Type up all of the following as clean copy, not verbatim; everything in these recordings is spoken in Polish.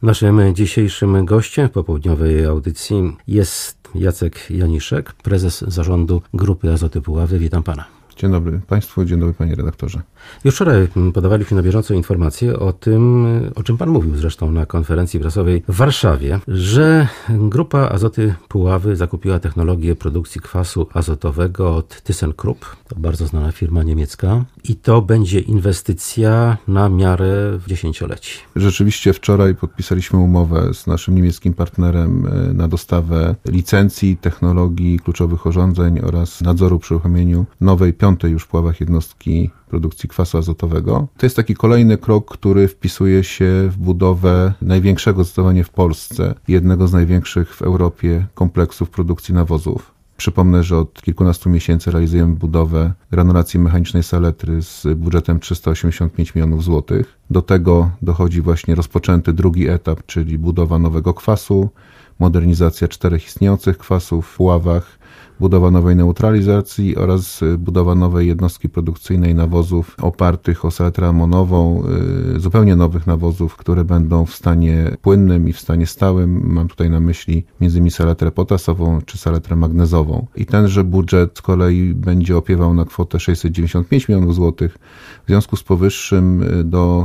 Naszym dzisiejszym gościem w popołudniowej audycji jest Jacek Janiszek, prezes zarządu Grupy Azoty Puławy. Witam pana. Dzień dobry Państwu, dzień dobry Panie redaktorze. Już wczoraj podawaliśmy na bieżąco informacje o tym, o czym pan mówił zresztą na konferencji prasowej w Warszawie, że Grupa Azoty Puławy zakupiła technologię produkcji kwasu azotowego od ThyssenKrupp, to bardzo znana firma niemiecka, i to będzie inwestycja na miarę dziesięcioleci. Rzeczywiście wczoraj podpisaliśmy umowę z naszym niemieckim partnerem na dostawę licencji, technologii, kluczowych urządzeń oraz nadzoru przy uruchomieniu nowej, piątej już w Puławach jednostki produkcji kwasu azotowego. To jest taki kolejny krok, który wpisuje się w budowę największego zdecydowanie w Polsce, jednego z największych w Europie kompleksów produkcji nawozów. Przypomnę, że od kilkunastu miesięcy realizujemy budowę granulacji mechanicznej saletry z budżetem 385 milionów złotych. Do tego dochodzi właśnie rozpoczęty drugi etap, czyli budowa nowego kwasu, modernizacja 4 istniejących kwasów w Puławach, budowa nowej neutralizacji oraz budowa nowej jednostki produkcyjnej nawozów opartych o saletrę amonową, zupełnie nowych nawozów, które będą w stanie płynnym i w stanie stałym. Mam tutaj na myśli m.in. saletrę potasową czy saletrę magnezową. I tenże budżet z kolei będzie opiewał na kwotę 695 milionów złotych. W związku z powyższym do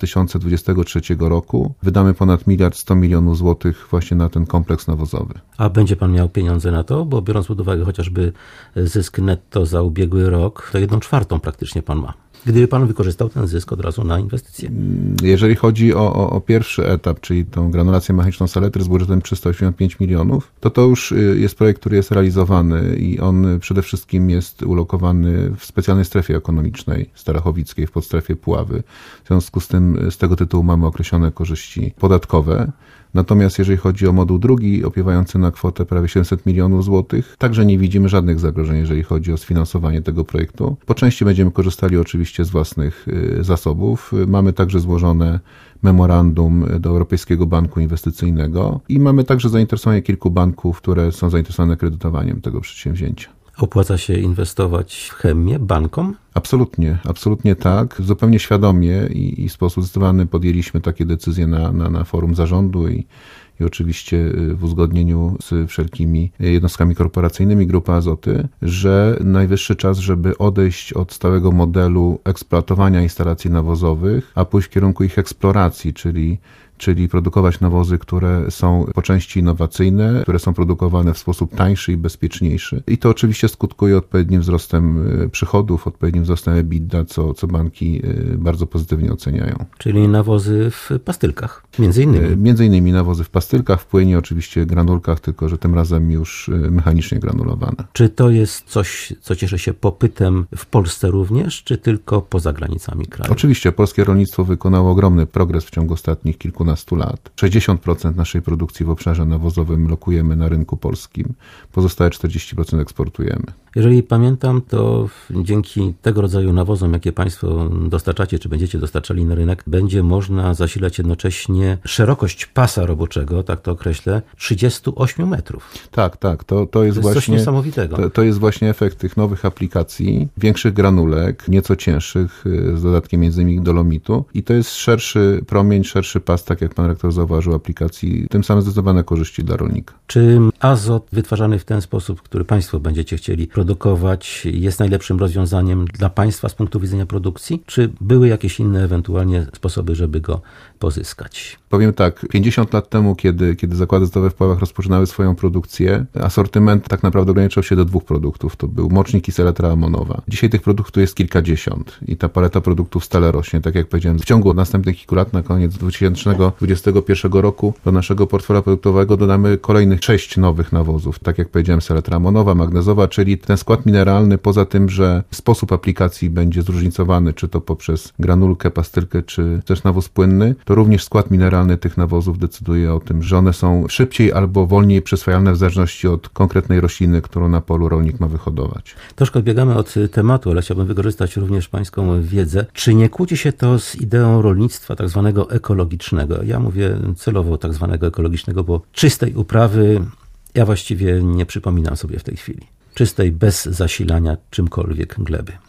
2023 roku wydamy ponad 1,1 mld złotych właśnie na ten kompleks nawozowy. A będzie pan miał pieniądze na to? Bo biorąc pod uwagę chociażby zysk netto za ubiegły rok, to 1/4 praktycznie pan ma. Gdyby pan wykorzystał ten zysk od razu na inwestycje. Jeżeli chodzi o pierwszy etap, czyli tą granulację mechaniczną saletry z budżetem 385 milionów, to już jest projekt, który jest realizowany i on przede wszystkim jest ulokowany w specjalnej strefie ekonomicznej starachowickiej, w podstrefie Puławy. W związku z tym z tego tytułu mamy określone korzyści podatkowe. Natomiast jeżeli chodzi o moduł drugi, opiewający na kwotę prawie 700 milionów złotych, także nie widzimy żadnych zagrożeń, jeżeli chodzi o sfinansowanie tego projektu. Po części będziemy korzystali oczywiście z własnych zasobów. Mamy także złożone memorandum do Europejskiego Banku Inwestycyjnego i mamy także zainteresowanie kilku banków, które są zainteresowane kredytowaniem tego przedsięwzięcia. Opłaca się inwestować w chemię bankom? Absolutnie tak. Zupełnie świadomie i w sposób zdecydowany podjęliśmy takie decyzje na forum zarządu i oczywiście w uzgodnieniu z wszelkimi jednostkami korporacyjnymi Grupy Azoty, że najwyższy czas, żeby odejść od stałego modelu eksploatowania instalacji nawozowych, a pójść w kierunku ich eksploracji, czyli produkować nawozy, które są po części innowacyjne, które są produkowane w sposób tańszy i bezpieczniejszy. I to oczywiście skutkuje odpowiednim wzrostem przychodów, odpowiednim wzrostem EBITDA, co banki bardzo pozytywnie oceniają. Czyli nawozy w pastylkach, między innymi. Między innymi nawozy w pastylkach, w płynie, oczywiście granulkach, tylko że tym razem już mechanicznie granulowane. Czy to jest coś, co cieszy się popytem w Polsce również, czy tylko poza granicami kraju? Oczywiście polskie rolnictwo wykonało ogromny progres w ciągu ostatnich kilkunastu lat. 60% naszej produkcji w obszarze nawozowym lokujemy na rynku polskim, pozostałe 40% eksportujemy. Jeżeli pamiętam, to dzięki tego rodzaju nawozom, jakie państwo dostarczacie, czy będziecie dostarczali na rynek, będzie można zasilać jednocześnie szerokość pasa roboczego, tak to określę, 38 metrów. Tak. To jest właśnie coś niesamowitego. To jest właśnie efekt tych nowych aplikacji, większych granulek, nieco cięższych, z dodatkiem między innymi dolomitu. I to jest szerszy promień, szerszy pas, tak jak pan rektor zauważył, aplikacji, tym samym zdecydowane korzyści dla rolnika. Czy azot wytwarzany w ten sposób, który państwo będziecie chcieli produkować, jest najlepszym rozwiązaniem dla państwa z punktu widzenia produkcji? Czy były jakieś inne ewentualnie sposoby, żeby go pozyskać? Powiem tak, 50 lat temu, kiedy zakłady azotowe w Puławach rozpoczynały swoją produkcję, asortyment tak naprawdę ograniczał się do 2 produktów. To był mocznik i saletra amonowa. Dzisiaj tych produktów jest kilkadziesiąt i ta paleta produktów stale rośnie. Tak jak powiedziałem, w ciągu następnych kilku lat, na koniec 2021 roku, do naszego portfela produktowego dodamy kolejnych 6 nowych nawozów. Tak jak powiedziałem, saletra amonowa, magnezowa, czyli ten skład mineralny, poza tym, że sposób aplikacji będzie zróżnicowany, czy to poprzez granulkę, pastylkę, czy też nawóz płynny, to również skład mineralny tych nawozów decyduje o tym, że one są szybciej albo wolniej przyswajalne w zależności od konkretnej rośliny, którą na polu rolnik ma wyhodować. Troszkę odbiegamy od tematu, ale chciałbym wykorzystać również pańską wiedzę. Czy nie kłóci się to z ideą rolnictwa tak zwanego ekologicznego? Ja mówię celowo tak zwanego ekologicznego, bo czystej uprawy ja właściwie nie przypominam sobie w tej chwili. Czystej, bez zasilania czymkolwiek gleby.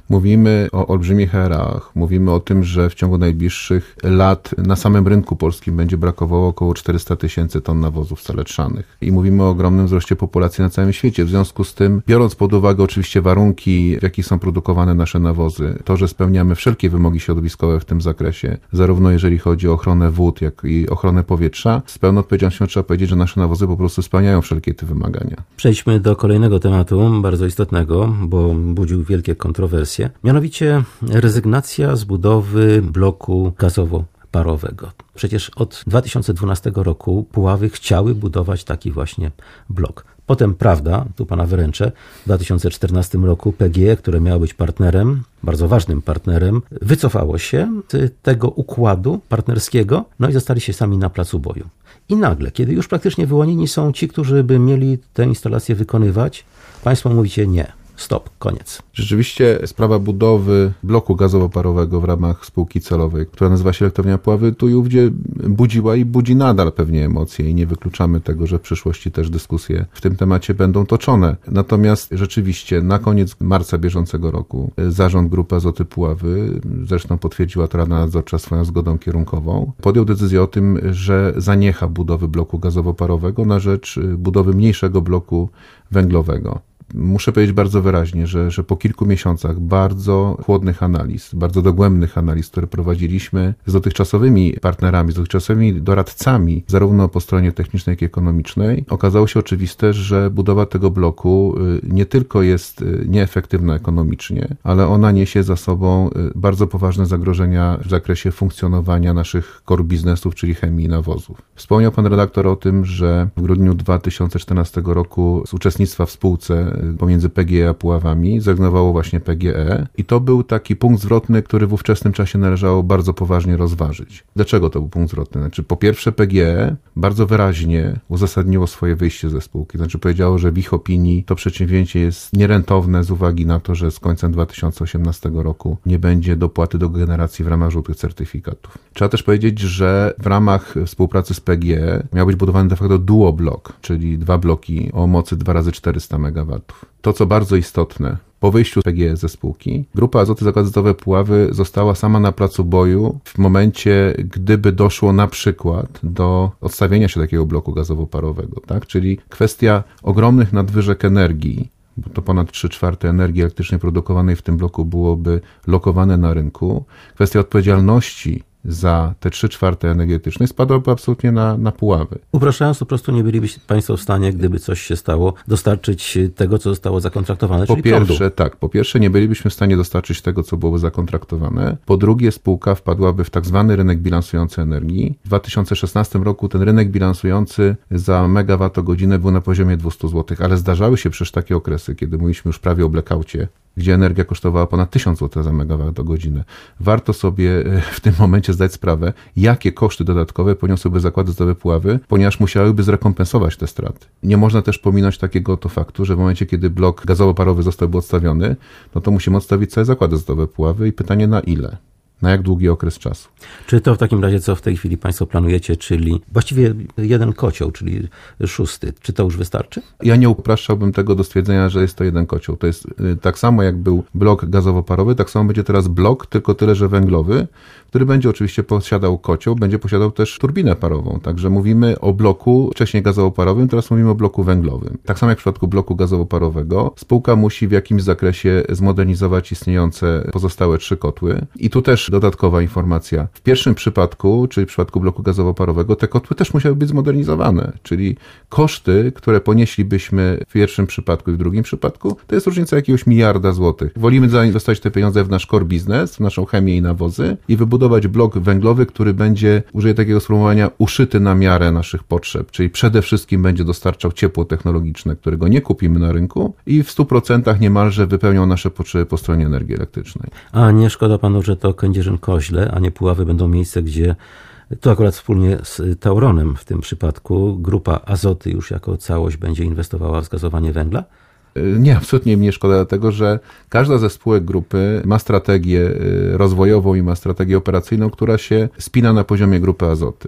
Mówimy o olbrzymich erach, mówimy o tym, że w ciągu najbliższych lat na samym rynku polskim będzie brakowało około 400 000 ton nawozów saletrzanych. I mówimy o ogromnym wzroście populacji na całym świecie. W związku z tym, biorąc pod uwagę oczywiście warunki, w jakich są produkowane nasze nawozy, to, że spełniamy wszelkie wymogi środowiskowe w tym zakresie, zarówno jeżeli chodzi o ochronę wód, jak i ochronę powietrza, z pełną odpowiedzialnością trzeba powiedzieć, że nasze nawozy po prostu spełniają wszelkie te wymagania. Przejdźmy do kolejnego tematu, bardzo istotnego, bo budził wielkie kontrowersje, mianowicie rezygnacja z budowy bloku gazowo-parowego. Przecież od 2012 roku Puławy chciały budować taki właśnie blok. Potem, prawda, tu pana wyręczę, w 2014 roku PGE, które miało być partnerem, bardzo ważnym partnerem, wycofało się z tego układu partnerskiego, no i zostali się sami na placu boju. I nagle, kiedy już praktycznie wyłonieni są ci, którzy by mieli tę instalację wykonywać, państwo mówicie nie. Stop, koniec. Rzeczywiście sprawa budowy bloku gazowo-parowego w ramach spółki celowej, która nazywa się Elektrownia Puławy, tu i ówdzie budziła i budzi nadal pewnie emocje i nie wykluczamy tego, że w przyszłości też dyskusje w tym temacie będą toczone. Natomiast rzeczywiście na koniec marca bieżącego roku zarząd Grupy Azoty Puławy, zresztą potwierdziła to Rada Nadzorcza swoją zgodą kierunkową, podjął decyzję o tym, że zaniecha budowy bloku gazowo-parowego na rzecz budowy mniejszego bloku węglowego. Muszę powiedzieć bardzo wyraźnie, że po kilku miesiącach bardzo chłodnych analiz, bardzo dogłębnych analiz, które prowadziliśmy z dotychczasowymi partnerami, z dotychczasowymi doradcami, zarówno po stronie technicznej, jak i ekonomicznej, okazało się oczywiste, że budowa tego bloku nie tylko jest nieefektywna ekonomicznie, ale ona niesie za sobą bardzo poważne zagrożenia w zakresie funkcjonowania naszych core biznesów, czyli chemii i nawozów. Wspomniał pan redaktor o tym, że w grudniu 2014 roku z uczestnictwa w spółce pomiędzy PGE a Puławami zrezygnowało właśnie PGE i to był taki punkt zwrotny, który w ówczesnym czasie należało bardzo poważnie rozważyć. Dlaczego to był punkt zwrotny? Znaczy, po pierwsze PGE bardzo wyraźnie uzasadniło swoje wyjście ze spółki. Znaczy powiedziało, że w ich opinii to przedsięwzięcie jest nierentowne z uwagi na to, że z końcem 2018 roku nie będzie dopłaty do generacji w ramach żółtych certyfikatów. Trzeba też powiedzieć, że w ramach współpracy z PGE miał być budowany de facto duoblok, czyli 2 bloki o mocy 2 razy 400 MW. To, co bardzo istotne, po wyjściu PGE ze spółki, Grupa Azoty Zakłady Azotowe Puławy została sama na placu boju w momencie, gdyby doszło na przykład do odstawienia się takiego bloku gazowo-parowego, tak? Czyli kwestia ogromnych nadwyżek energii, bo to ponad 3/4 energii elektrycznej produkowanej w tym bloku byłoby lokowane na rynku. Kwestia odpowiedzialności za te 3/4 energetycznej spadłaby absolutnie na Puławy. Upraszczając, po prostu nie bylibyście państwo w stanie, gdyby coś się stało, dostarczyć tego, co zostało zakontraktowane, czyli prądu. Po pierwsze nie bylibyśmy w stanie dostarczyć tego, co byłoby zakontraktowane. Po drugie, spółka wpadłaby w tak zwany rynek bilansujący energii. W 2016 roku ten rynek bilansujący za megawattogodzinę był na poziomie 200 zł, ale zdarzały się przecież takie okresy, kiedy mówiliśmy już prawie o blackoutie, gdzie energia kosztowała ponad 1000 zł za megawattogodzinę. Warto sobie w tym momencie zdać sprawę, jakie koszty dodatkowe poniosłyby Zakłady Azotowe Puławy, ponieważ musiałyby zrekompensować te straty. Nie można też pominąć takiego oto faktu, że w momencie, kiedy blok gazowo-parowy zostałby odstawiony, no to musimy odstawić całe Zakłady Azotowe Puławy i pytanie na ile? Na jak długi okres czasu? Czy to w takim razie, co w tej chwili państwo planujecie, czyli właściwie jeden kocioł, czyli 6, czy to już wystarczy? Ja nie upraszczałbym tego do stwierdzenia, że jest to jeden kocioł. To jest tak samo jak był blok gazowo-parowy, tak samo będzie teraz blok, tylko tyle, że węglowy, który będzie oczywiście posiadał kocioł, będzie posiadał też turbinę parową. Także mówimy o bloku wcześniej gazowo-parowym, teraz mówimy o bloku węglowym. Tak samo jak w przypadku bloku gazowo-parowego, spółka musi w jakimś zakresie zmodernizować istniejące pozostałe 3 kotły. I tu też dodatkowa informacja. W pierwszym przypadku, czyli w przypadku bloku gazowo-parowego, te kotły też musiały być zmodernizowane, czyli koszty, które ponieślibyśmy w pierwszym przypadku i w drugim przypadku, to jest różnica jakiegoś 1 miliarda złotych. Wolimy zainwestować te pieniądze w nasz core biznes, w naszą chemię i nawozy i wybudować blok węglowy, który będzie, użyję takiego sformułowania, uszyty na miarę naszych potrzeb, czyli przede wszystkim będzie dostarczał ciepło technologiczne, którego nie kupimy na rynku i w 100% niemalże wypełnią nasze potrzeby po stronie energii elektrycznej. A nie szkoda panu, że to Kędzierzyn-Koźle, a nie Puławy będą miejsce, gdzie to akurat wspólnie z Tauronem w tym przypadku Grupa Azoty już jako całość będzie inwestowała w zgazowanie węgla? Nie, absolutnie mi nie szkoda, dlatego że każda ze spółek grupy ma strategię rozwojową i ma strategię operacyjną, która się spina na poziomie Grupy Azoty.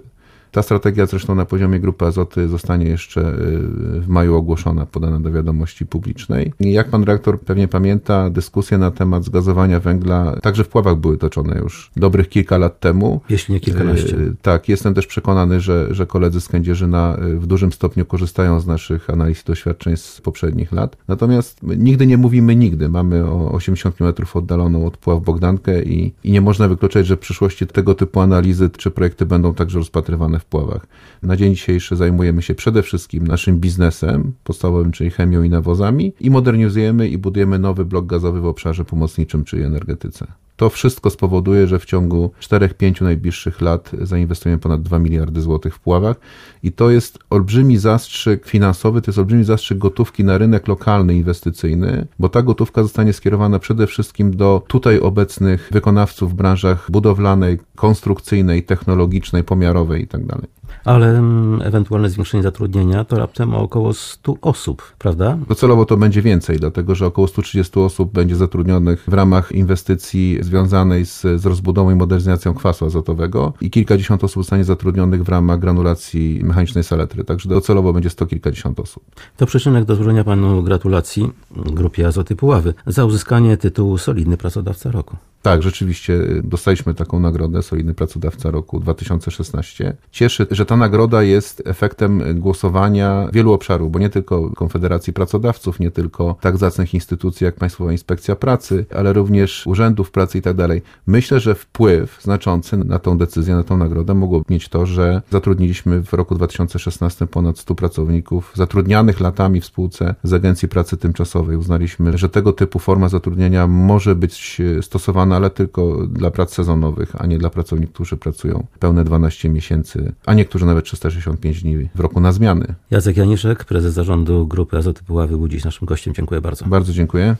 Ta strategia zresztą na poziomie Grupy Azoty zostanie jeszcze w maju ogłoszona, podana do wiadomości publicznej. I jak pan dyrektor pewnie pamięta, dyskusje na temat zgazowania węgla także w Puławach były toczone już dobrych kilka lat temu. Jeśli nie kilkanaście. Tak, jestem też przekonany, że koledzy z Kędzierzyna w dużym stopniu korzystają z naszych analiz i doświadczeń z poprzednich lat. Natomiast nigdy nie mówimy nigdy. Mamy o 80 km oddaloną od Puław Bogdankę i nie można wykluczać, że w przyszłości tego typu analizy czy projekty będą także rozpatrywane w Puławach. Na dzień dzisiejszy zajmujemy się przede wszystkim naszym biznesem podstawowym, czyli chemią i nawozami i modernizujemy i budujemy nowy blok gazowy w obszarze pomocniczym, czyli energetyce. To wszystko spowoduje, że w ciągu 4-5 najbliższych lat zainwestujemy ponad 2 miliardy złotych w Puławach i to jest olbrzymi zastrzyk finansowy, to jest olbrzymi zastrzyk gotówki na rynek lokalny inwestycyjny, bo ta gotówka zostanie skierowana przede wszystkim do tutaj obecnych wykonawców w branżach budowlanej, konstrukcyjnej, technologicznej, pomiarowej itd. Ale ewentualne zwiększenie zatrudnienia to raptem o około 100 osób, prawda? Docelowo to będzie więcej, dlatego że około 130 osób będzie zatrudnionych w ramach inwestycji związanej z rozbudową i modernizacją kwasu azotowego i kilkadziesiąt osób zostanie zatrudnionych w ramach granulacji mechanicznej saletry, także docelowo będzie 100 kilkadziesiąt osób. To przyczynek do złożenia panu gratulacji Grupie Azoty Puławy za uzyskanie tytułu Solidny Pracodawca Roku. Tak, rzeczywiście dostaliśmy taką nagrodę Solidny Pracodawca Roku 2016. Cieszy, że ta nagroda jest efektem głosowania wielu obszarów, bo nie tylko Konfederacji Pracodawców, nie tylko tak zacnych instytucji jak Państwowa Inspekcja Pracy, ale również urzędów pracy i tak dalej. Myślę, że wpływ znaczący na tą decyzję, na tą nagrodę mogło mieć to, że zatrudniliśmy w roku 2016 ponad 100 pracowników zatrudnianych latami w spółce z Agencji Pracy Tymczasowej. Uznaliśmy, że tego typu forma zatrudnienia może być stosowana, ale tylko dla prac sezonowych, a nie dla pracowników, którzy pracują pełne 12 miesięcy, a niektórzy nawet 365 dni w roku na zmiany. Jacek Janiszek, prezes zarządu Grupy Azoty Puławy, był dziś naszym gościem. Dziękuję bardzo. Bardzo dziękuję.